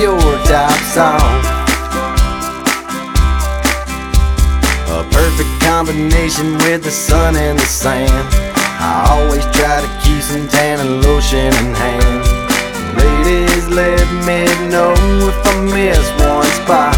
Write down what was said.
your top song. A perfect combination with the sun and the sand. I always try to keep some tan and lotion in hand. Ladies, let me know if I miss one spot.